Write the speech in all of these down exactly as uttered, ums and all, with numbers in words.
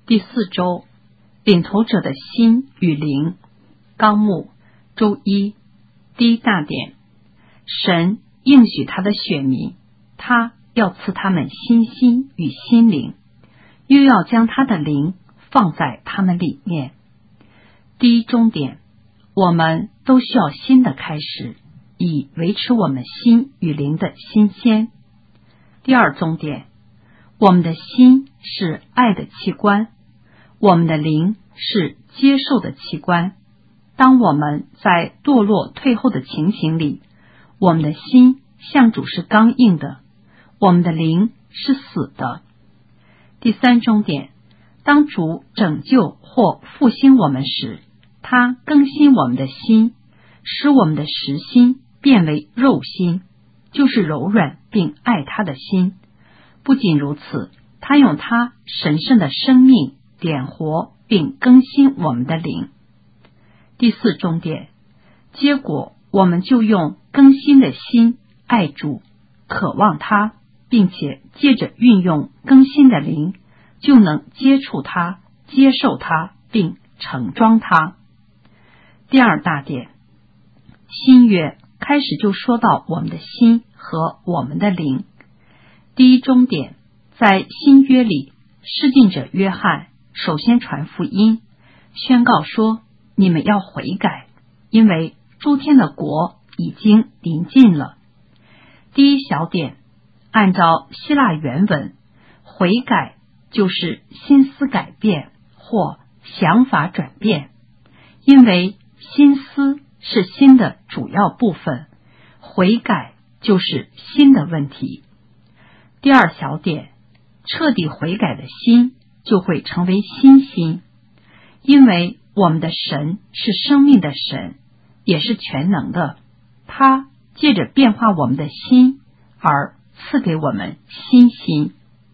第四周，领头者的心与灵。纲目周一，第一大点，神应许他的选民，他要赐他们新心与心灵，又要将他的灵放在他们里面。第一中点，我们都需要新的开始，以维持我们心与灵的新鲜。第二中点，我们的心是爱的器官，我们的灵是接受的器官。当我们在堕落退后的情形里，我们的心向主是刚硬的，我们的灵是死的。第三中点，当主拯救或复兴我们时，他更新我们的心，使我们的实心变为肉心，就是柔软并爱他的心。不仅如此，他用他神圣的生命点活并更新我们的灵。第四中点，结果我们就用更新的心爱主，渴望他，并且借着运用更新的灵，就能接触他，接受他，并盛装他。第二大点，新约开始就说到我们的心和我们的灵。第一中点，在新约里，施浸者约翰首先传福音，宣告说，你们要悔改，因为诸天的国已经临近了。第一小点，按照希腊原文，悔改就是心思改变或想法转变，因为心思是心的主要部分，悔改就是心的问题。第二小点，彻底悔改的心就会成为新心，因为我们的神是生命的神，也是全能的，他借着变化我们的心而赐给我们新心。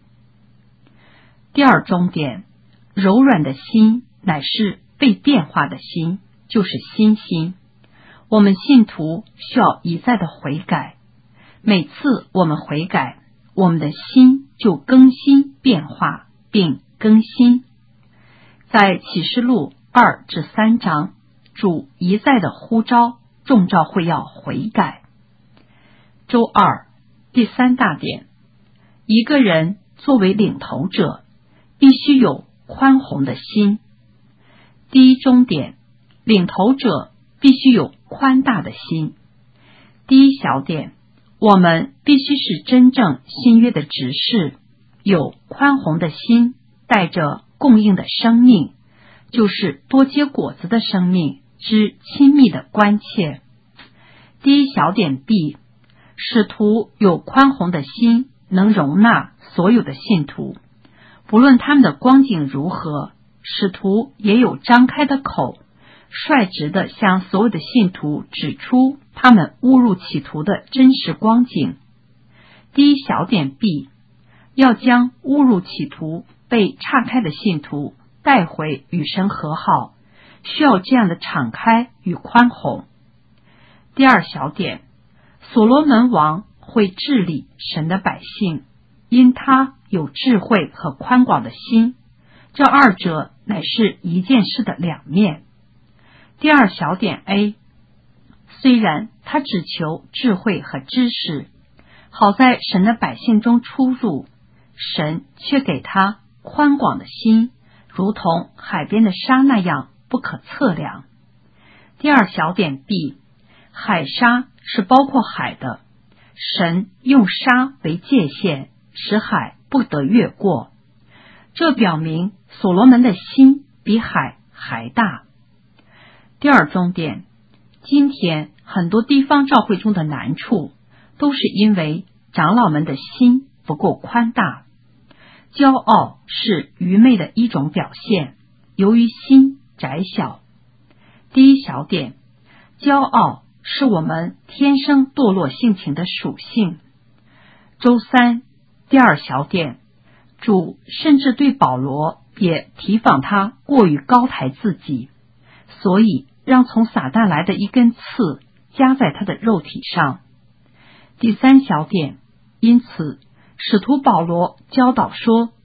第二中点，柔软的心乃是被变化的心，就是新心。我们信徒需要一再的悔改，每次我们悔改，我们的心就更新变化并更新。在启示录二至三章，主一再的呼召众教会要悔改。周二，第三大点，一个人作为领头者，必须有宽宏的心。第一中点，领头者必须有宽大的心。第一小点，我们必须是真正新约的执事，有宽宏的心，带着供应的生命，就是多结果子的生命之亲密的关切。第一小点 B， 使徒有宽宏的心，能容纳所有的信徒，不论他们的光景如何，使徒也有张开的口，率直地向所有的信徒指出他们误入歧途的真实光景。第一小点 B， 要将误入歧途被岔开的信徒带回与神和好，需要这样的敞开与宽宏。第二小点，所罗门王会治理神的百姓，因他有智慧和宽广的心，这二者乃是一件事的两面。第二小点 A， 虽然他只求智慧和知识，好在神的百姓中出入，神却给他宽广的心，如同海边的沙那样不可测量。第二小点 B， 海沙是包括海的，神用沙为界限，使海不得越过，这表明所罗门的心比海还大。第二中点，今天很多地方教会中的难处，都是因为长老们的心不够宽大。骄傲是愚昧的一种表现，由于心窄小。第一小点，骄傲是我们天生堕落性情的属性。周三，第二小点，主甚至对保罗也提防他过于高抬自己，所以让从撒旦来的一根刺加在他的肉体上。第三小点，因此使徒保罗教导说，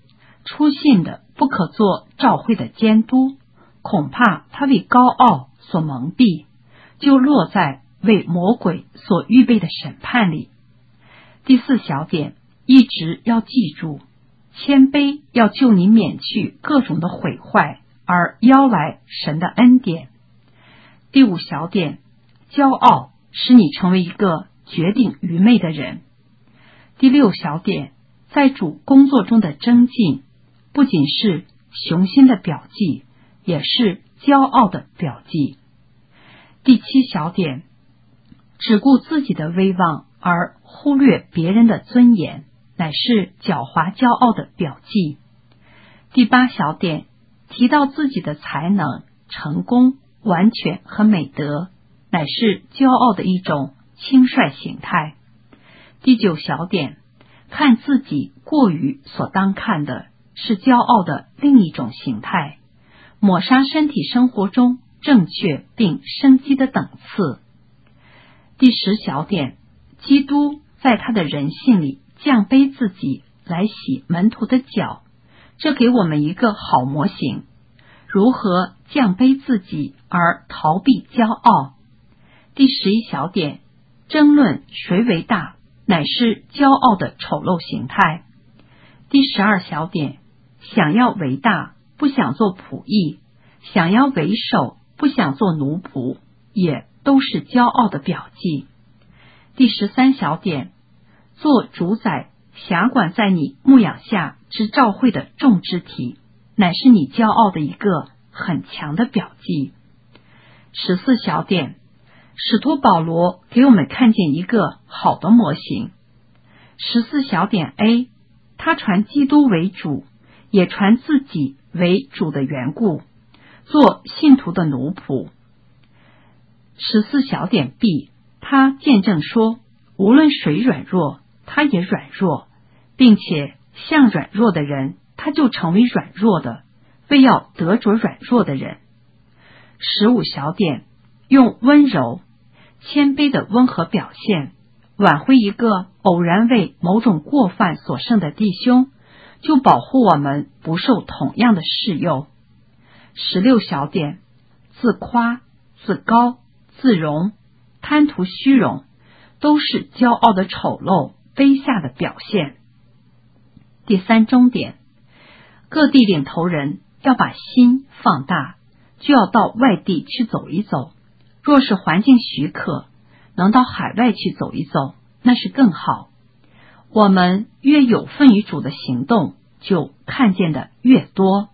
初信的不可做教会的监督，恐怕他为高傲所蒙蔽，就落在为魔鬼所预备的审判里。第四小点，一直要记住，谦卑要救你免去各种的毁坏，而邀来神的恩典。第五小点，骄傲使你成为一个决定愚昧的人。第六小点，在主工作中的增进，不仅是雄心的表记，也是骄傲的表记。第七小点，只顾自己的威望而忽略别人的尊严，乃是狡猾骄傲的表记。第八小点，提到自己的才能、成功、完全和美德，乃是骄傲的一种轻率形态。第九小点，看自己过于所当看的，是骄傲的另一种形态，抹杀身体生活中正确并生机的等次。第十小点，基督在他的人性里降卑自己来洗门徒的脚，这给我们一个好模型，如何降卑自己而逃避骄傲。第十一小点，争论谁为大，乃是骄傲的丑陋形态。第十二小点，想要为大，不想做仆役，想要为首，不想做奴仆，也都是骄傲的表记。第十三小点，做主宰，辖管在你牧养下之教会的众肢体，乃是你骄傲的一个很强的表记。十四小点，使徒保罗给我们看见一个好的模型。十四小点 A， 他传基督为主，也传自己为主的缘故，做信徒的奴仆。十四小点 B， 他见证说，无论谁软弱，他也软弱，并且像软弱的人，他就成为软弱的，为要得着软弱的人。十五小点，用温柔、谦卑的温和表现，挽回一个偶然为某种过犯所胜的弟兄，就保护我们不受同样的试诱。十六小点，自夸、自高、自荣、贪图虚荣，都是骄傲的丑陋、卑下的表现。第三中点，各地领头人要把心放大，就要到外地去走一走，若是环境许可，能到海外去走一走，那是更好。我们越有份于主的行动，就看见的越多。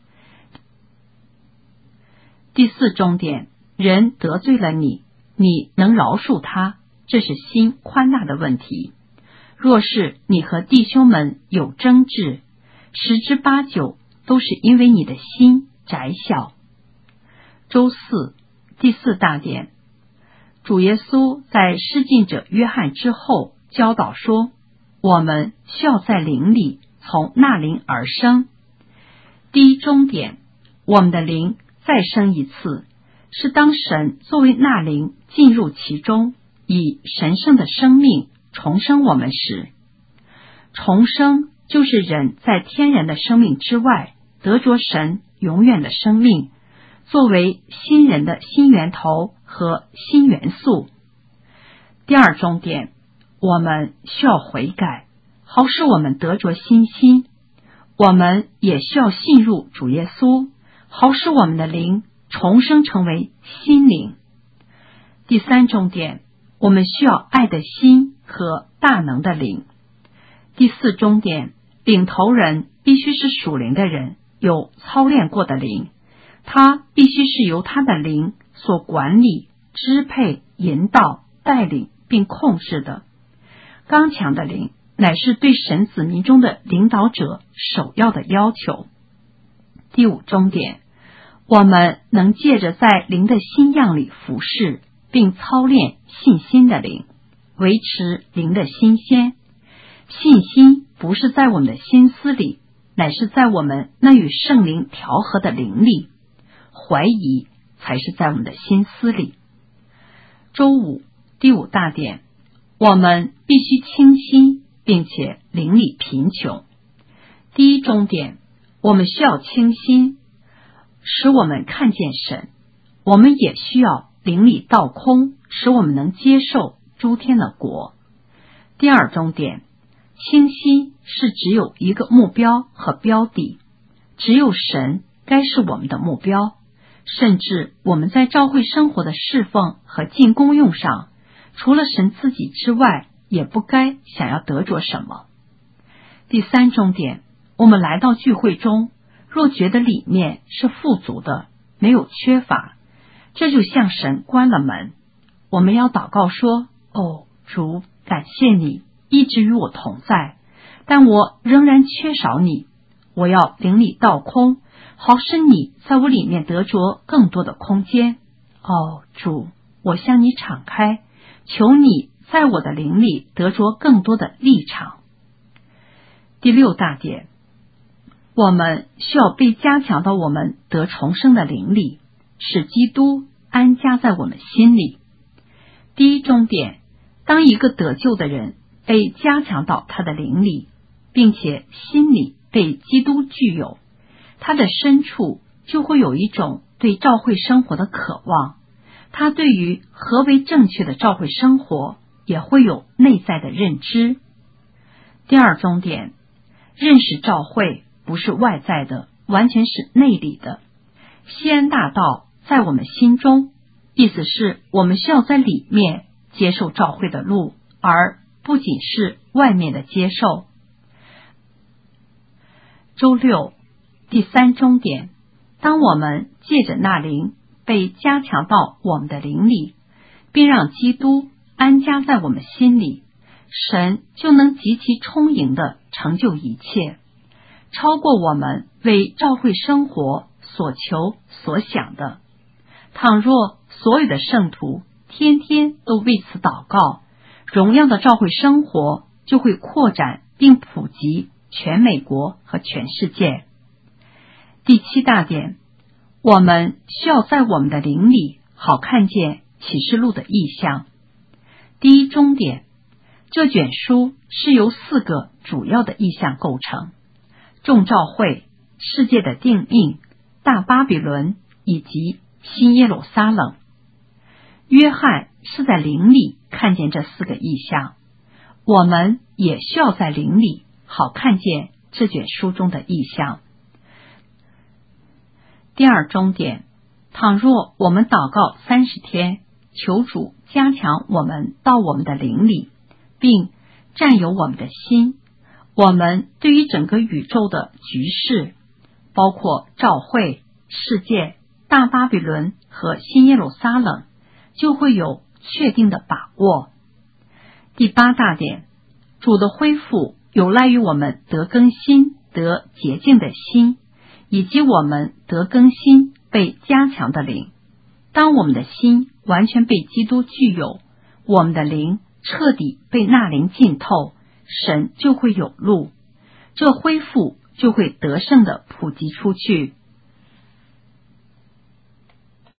第四中点，人得罪了你，你能饶恕他，这是心宽大的问题。若是你和弟兄们有争执，十之八九都是因为你的心窄小。周四，第四大点，主耶稣在施浸者约翰之后教导说，我们需要在灵里从那灵而生。第一中点，我们的灵再生一次，是当神作为那灵进入其中，以神圣的生命重生我们时。重生就是人在天然的生命之外得着神永远的生命，作为新人的新源头和新元素。第二中点，我们需要悔改，好使我们得着新心。我们也需要信入主耶稣，好使我们的灵重生成为心灵。第三重点，我们需要爱的心和大能的灵。第四重点，领头人必须是属灵的人，有操练过的灵，他必须是由他的灵所管理、支配、引导、带领并控制的。刚强的灵乃是对神子民中的领导者首要的要求。第五重点，我们能借着在灵的新样里服侍并操练信心的灵，维持灵的新鲜。信心不是在我们的心思里，乃是在我们那与圣灵调和的灵里。怀疑才是在我们的心思里。周五，第五大点，我们必须清心，并且灵里贫穷。第一中点， 我们需要清心，使我们看见神。我们也需要灵里道空，使我们能接受诸天的国。第二重点，清心是只有一个目标和标的，只有神该是我们的目标，甚至我们在教会生活的侍奉和尽功用上，除了神自己之外，也不该想要得着什么。第三重点，我们来到聚会中，若觉得里面是富足的，没有缺乏，这就向神关了门。我们要祷告说，哦，主，感谢你一直与我同在，但我仍然缺少你，我要灵里道空，好使你在我里面得着更多的空间。哦，主，我向你敞开，求你在我的灵里得着更多的立场。第六大点，我们需要被加强到我们得重生的灵里，使基督安家在我们心里。第一重点，当一个得救的人被加强到他的灵里，并且心里被基督具有，他的深处就会有一种对教会生活的渴望，他对于何为正确的教会生活也会有内在的认知。第二重点，认识教会不是外在的，完全是内里的。西安大道在我们心中，意思是我们需要在里面接受教会的路，而不仅是外面的接受。周六，第三重点，当我们借着那灵被加强到我们的灵里，并让基督安家在我们心里，神就能极其充盈地成就一切，超过我们为教会生活所求所想的。倘若所有的圣徒天天都为此祷告，荣耀的教会生活就会扩展并普及全美国和全世界。第七大点，我们需要在我们的灵里好看见启示录的意象。第一终点，这卷书是由四个主要的意象构成：众召会、世界的定命、大巴比伦以及新耶路撒冷。约翰是在灵里看见这四个意象，我们也需要在灵里好看见这卷书中的意象。第二终点，倘若我们祷告三十天，求主加强我们到我们的灵里，并占有我们的心，我们对于整个宇宙的局势，包括召会、世界、大巴比伦和新耶路撒冷，就会有确定的把握。第八大点，主的恢复有赖于我们得更新、得洁净的心，以及我们得更新被加强的灵。当我们的心完全被基督具有，我们的灵彻底被那灵浸透，神就会有路，这恢复就会得胜的普及出去。